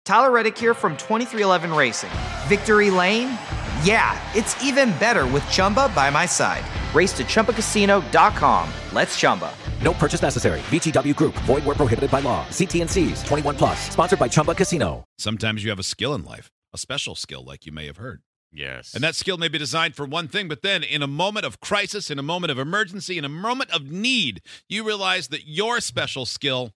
Tyler Reddick here from 2311 Racing. Victory Lane? Yeah, it's even better with Chumba by my side. Race to ChumbaCasino.com. Let's Chumba. No purchase necessary. VGW Group. Void where prohibited by law. See T&Cs. 21 plus. Sponsored by Chumba Casino. Sometimes you have a skill in life, a special skill like you may have heard. Yes. And that skill may be designed for one thing, but then in a moment of crisis, in a moment of emergency, in a moment of need, you realize that your special skill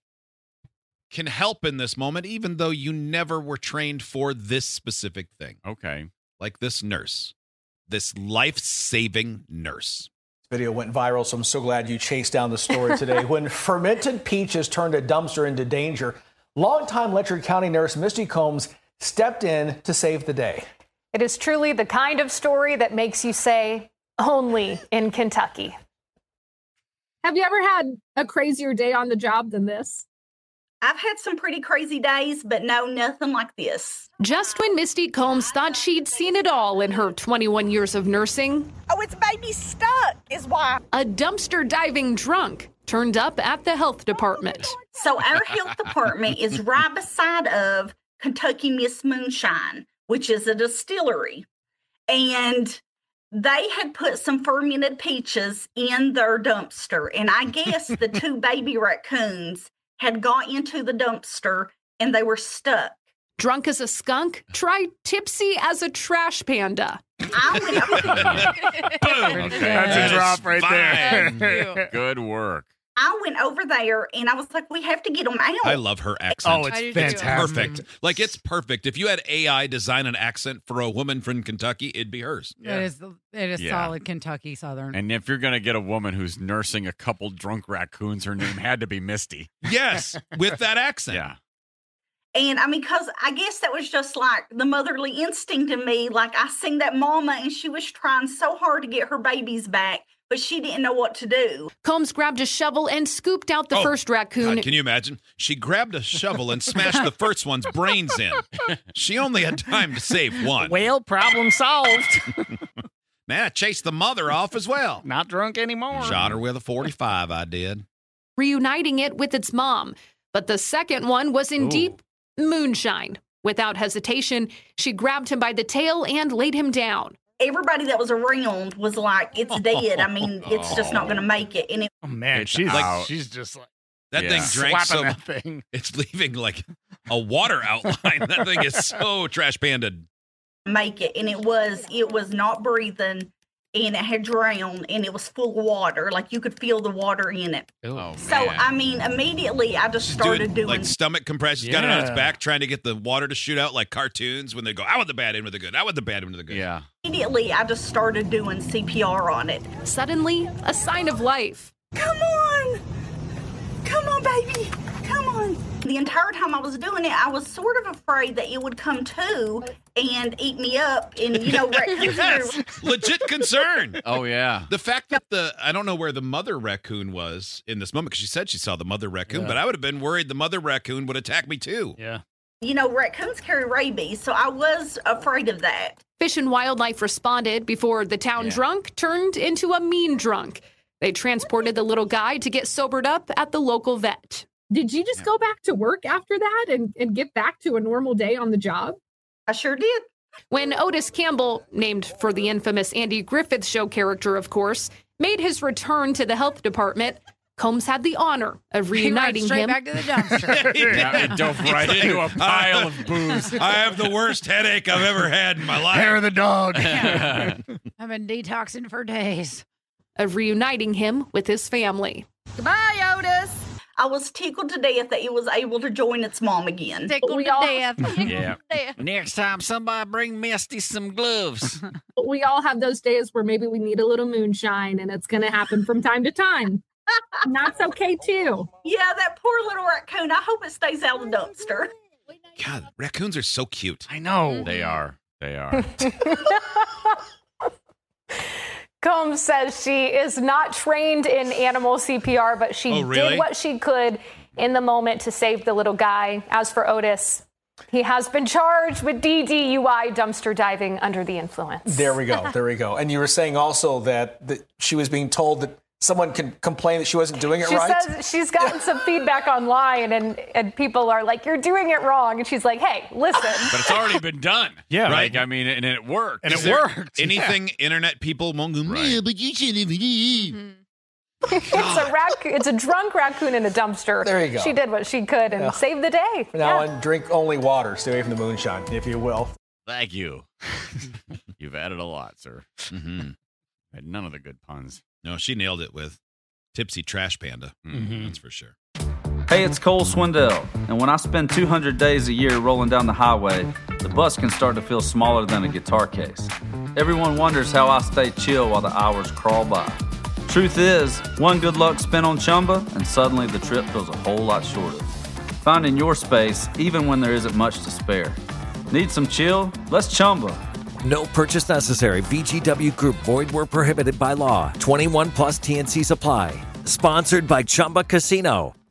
can help in this moment, even though you never were trained for this specific thing. Okay. Like this nurse, this life-saving nurse. Video went viral, so I'm so glad you chased down the story today. When fermented peaches turned a dumpster into danger, longtime Letcher County nurse Misty Combs stepped in to save the day. It is truly the kind of story that makes you say, only in Kentucky. Have you ever had a crazier day on the job than this? I've had some pretty crazy days, but no, nothing like this. Just when Misty Combs thought she'd seen it all in her 21 years of nursing. Oh, it's baby stuck is why. A dumpster diving drunk turned up at the health department. So our health department is right beside of Kentucky Miss Moonshine, which is a distillery. And they had put some fermented peaches in their dumpster. And I guess the two baby raccoons had got into the dumpster and they were stuck. Drunk as a skunk, try tipsy as a trash panda. I went Boom. Okay. That's a drop right there. Good work. I went over there and I was like, we have to get them out. I love her accent. Oh, it's fantastic. Perfect. Like, it's perfect. If you had AI design an accent for a woman from Kentucky, it'd be hers. Yeah. It is solid Kentucky Southern. And if you're going to get a woman who's nursing a couple drunk raccoons, her name had to be Misty. Yes, with that accent. Yeah. And I mean, because I guess that was just like the motherly instinct in me. Like, I seen that mama and she was trying so hard to get her babies back, but she didn't know what to do. Combs grabbed a shovel and scooped out the first raccoon. God, can you imagine? She grabbed a shovel and smashed the first one's brains in. She only had time to save one. Well, problem solved. Man, I chased the mother off as well. Not drunk anymore. Shot her with a 45, I did. Reuniting it with its mom. But the second one was in deep moonshine. Without hesitation, she grabbed him by the tail and laid him down. Everybody that was around was like, it's dead. I mean, it's just not going to make it. And Oh, man, she's just like, that thing drank so that thing. It's leaving like a water outline. That thing is so trash panda'd. Make it. And it was not breathing and it had drowned and it was full of water. Like, you could feel the water in it. Oh, So, I mean, immediately I just started doing like stomach compressions, got it on its back, trying to get the water to shoot out like cartoons when they go out with the bad, in with the good, out with the bad, in with the good. Yeah. Immediately, I just started doing CPR on it. Suddenly, a sign of life. Come on! Come on, baby! Come on! The entire time I was doing it, I was sort of afraid that it would come to and eat me up. And, you know, Yes, legit concern. Oh, yeah. The fact that I don't know where the mother raccoon was in this moment, because she said she saw the mother raccoon, but I would have been worried the mother raccoon would attack me too. Yeah. You know, raccoons carry rabies, so I was afraid of that. Fish and Wildlife responded before the town drunk turned into a mean drunk. They transported the little guy to get sobered up at the local vet. Did you just go back to work after that and get back to a normal day on the job? I sure did. When Otis Campbell, named for the infamous Andy Griffith Show character, of course, made his return to the health department, Combs had the honor of reuniting straight him. back to the dumpster. Yeah, it dove right into a pile of booze. I have the worst headache I've ever had in my life. Hair of the dog. I've been detoxing for days. Of reuniting him with his family. Goodbye, Otis. I was tickled to death that it was able to join its mom again. Tickled to death. Yeah. Next time, somebody bring Misty some gloves. We all have those days where maybe we need a little moonshine, and it's going to happen from time to time. And that's okay, too. Yeah, that poor little raccoon. I hope it stays out of the dumpster. God, raccoons are so cute. I know. They are. They are. Combs says she is not trained in animal CPR, but she did what she could in the moment to save the little guy. As for Otis, he has been charged with DDUI, dumpster diving under the influence. There we go. There we go. And you were saying also that she was being told that someone can complain that she wasn't doing it she right? She says she's gotten some feedback online, and people are like, "You're doing it wrong," and she's like, "Hey, listen." But it's already been done. Yeah, right. I mean, and it worked. And it worked. Anything internet people won't go, yeah, but you shouldn't have. It's a drunk raccoon in a dumpster. There you go. She did what she could and saved the day. From now on, drink only water. Stay away from the moonshine, if you will. Thank you. You've added a lot, sir. Mm-hmm. Had none of the good puns. No, she nailed it with Tipsy Trash Panda. Mm-hmm. That's for sure. Hey, it's Cole Swindell, and when I spend 200 days a year rolling down the highway, the bus can start to feel smaller than a guitar case. Everyone wonders how I stay chill while the hours crawl by. Truth is, one good luck spin on Chumba, and suddenly the trip feels a whole lot shorter. Finding your space, even when there isn't much to spare. Need some chill? Let's Chumba. No purchase necessary. VGW Group. Void where prohibited by law. 21 plus TNCs apply. Sponsored by Chumba Casino.